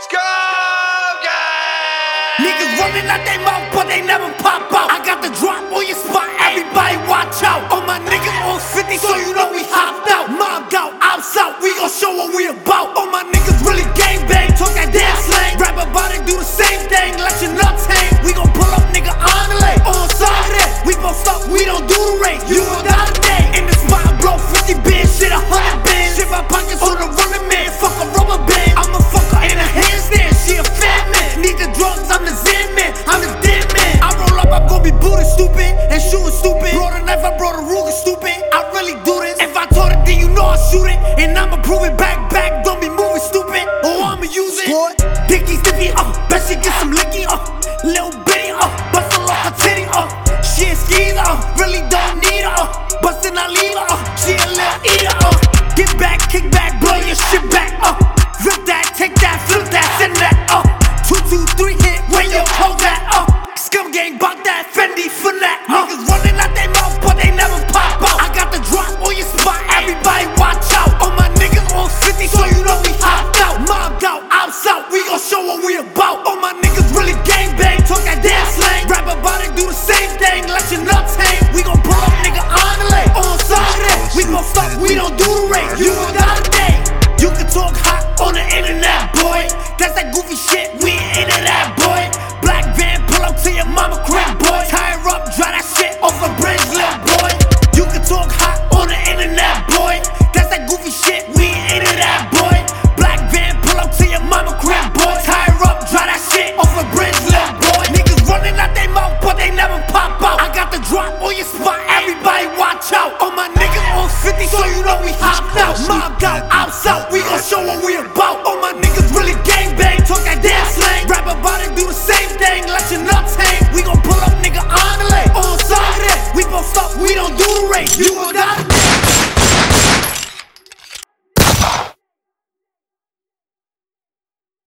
Niggas running out they mouth, but they never pop out. I got the drop on your spot, everybody watch out. All my niggas on 50, so you know we hopped out. Mobbed out, outside, we gon' show what we about. All my niggas really gang bang, talk that damn slang. Rap about it, do the same thing, let your nuts hang. We gon' pull up, nigga, on the lane. On side of that, we gon' stop, we don't do the race. You gon' die today. In the spot, blow 50 bins, shit 100 bins. Shit my pockets on the running man, fuck a rubber band. I'm a fucker in a handstand, she a fat man. Need the drugs, I'm the Zen man, I'm the dead man. I roll up, I'm gon' be booty stupid and shooting stupid. Brought a knife, I brought a Ruger stupid. I really do this. If I told it, then you know I shoot it. And I'ma prove it back, don't be moving stupid. Or I'ma use it. Dicky stiffy, bet she get some licky, little bitty, bustin' off her titty, she a skeezer, really don't need her, bustin' I leave her, she a little eater, get back, kick back, blow your shit back, rip that, take that, flip that, send that, 2, 2, 3 hit, where your hold that, scum gang, bout that, Fendi for that, niggas running out they mouth, but they never pop out. I got the drop on your spot, everybody watch out. All my niggas on 50, so you know we hopped out, mobbed out, outside, we gon' show what we about. All my niggas really gang bang, talk that damn slang. Rap about it, do the same thing, let your nuts hang. We gon' pull up, nigga, on the lane. On side of that, we gon' stop, we don't do the race. You gon' die today. You can talk hot on the internet, boy. That's that goofy shit, we ain't into that, boy. Black van, pull up to your mama crib, boy. Tie her up, dry that shit off a bridge, little boy. You can talk hot on the internet, boy. That's that goofy shit, we ain't into that, boy. Black van, pull up to your mama crib, boy. Tie her up, dry that shit off a bridge, little boy. Niggas running out they mouth, but they never pop out. I got the drop on your spot, everybody watch out. All my niggas on 50, so you know we hopped out. Mobbed out, outside, we gon' show what we about.